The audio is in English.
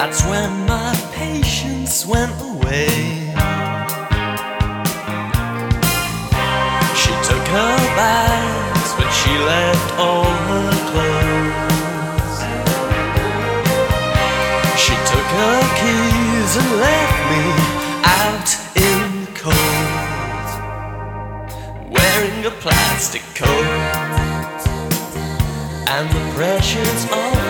That's when my patience went away. She took her bags, but she left all her clothes. She took her keys and left me out in the cold, wearing a plastic coat and the pressures of